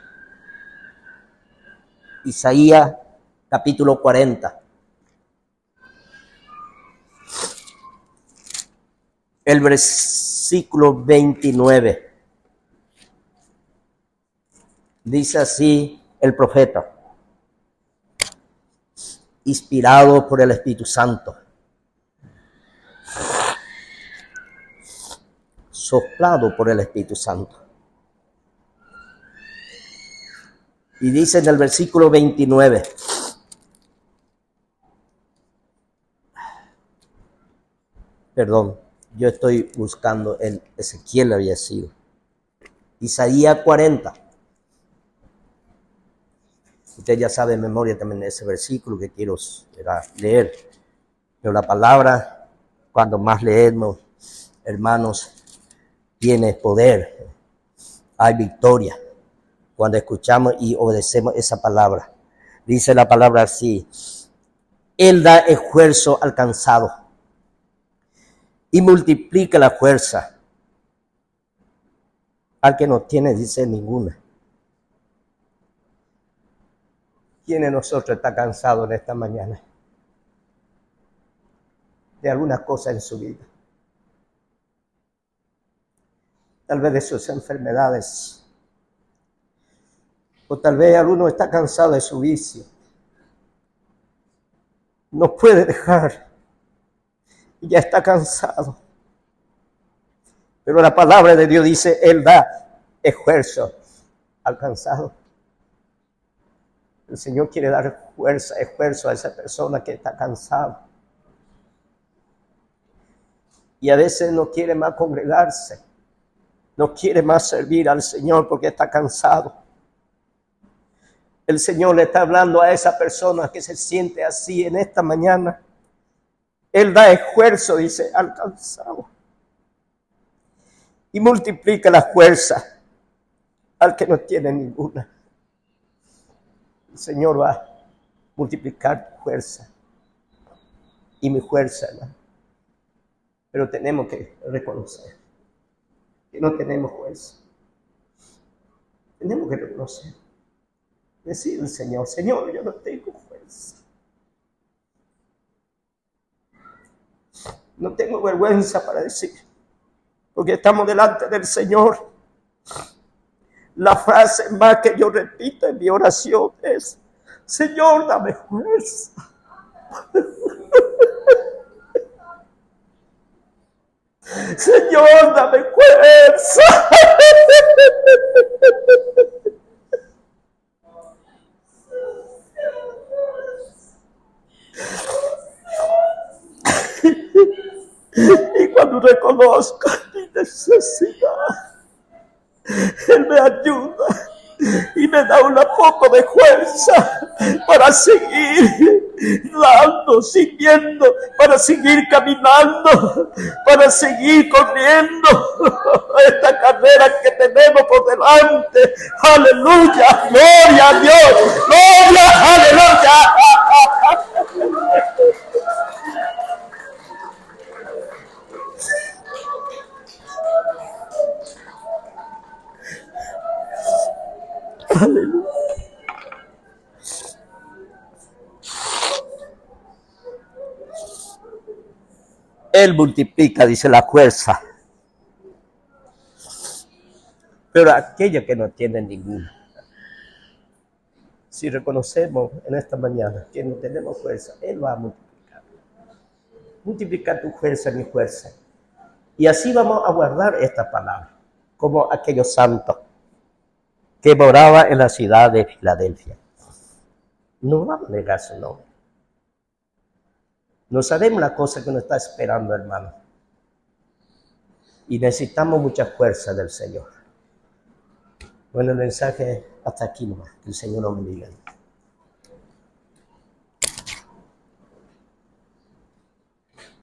Isaías capítulo cuarenta. El versículo veintinueve. Dice así el profeta, inspirado por el Espíritu Santo, soplado por el Espíritu Santo. Y dice en el versículo veintinueve, perdón, yo estoy buscando en Ezequiel había sido, Isaías cuarenta. Usted ya sabe de memoria también ese versículo que quiero leer. Pero la palabra, cuando más leemos, hermanos, tiene poder. Hay victoria cuando escuchamos y obedecemos esa palabra. Dice la palabra así: Él da esfuerzo al cansado y multiplica la fuerza al que no tiene, dice, ninguna. ¿Quién de nosotros está cansado en esta mañana de alguna cosa en su vida? Tal vez de sus enfermedades, o tal vez alguno está cansado de su vicio. No puede dejar y ya está cansado. Pero la palabra de Dios dice, Él da esfuerzo al cansado. El Señor quiere dar fuerza, esfuerzo a esa persona que está cansada. Y a veces no quiere más congregarse. No quiere más servir al Señor porque está cansado. El Señor le está hablando a esa persona que se siente así en esta mañana. Él da esfuerzo, dice, al cansado. Y multiplica la fuerza al que no tiene ninguna. El Señor va a multiplicar tu fuerza y mi fuerza, hermano. Pero tenemos que reconocer que no tenemos fuerza. Tenemos que reconocer. Decir al Señor, Señor, yo no tengo fuerza. No tengo vergüenza para decir, porque estamos delante del Señor. La frase más que yo repito en mi oración es, Señor, dame fuerza. Señor, dame fuerza. Y cuando reconozco mi necesidad, Él me ayuda y me da un poco de fuerza para seguir dando, siguiendo, para seguir caminando, para seguir corriendo esta carrera que tenemos por delante. Aleluya, gloria a Dios, gloria, aleluya. Aleluya. Él multiplica, dice, la fuerza, pero aquella que no tiene ninguna. Si reconocemos en esta mañana que no tenemos fuerza, Él va a multiplicar. Multiplicar tu fuerza, mi fuerza. Y así vamos a guardar esta palabra, como aquellos santos que moraba en la ciudad de Filadelfia. No vamos a negar su nombre. No sabemos la cosa que nos está esperando, hermano. Y necesitamos mucha fuerza del Señor. Bueno, el mensaje hasta aquí nomás. Que el Señor nos bendiga.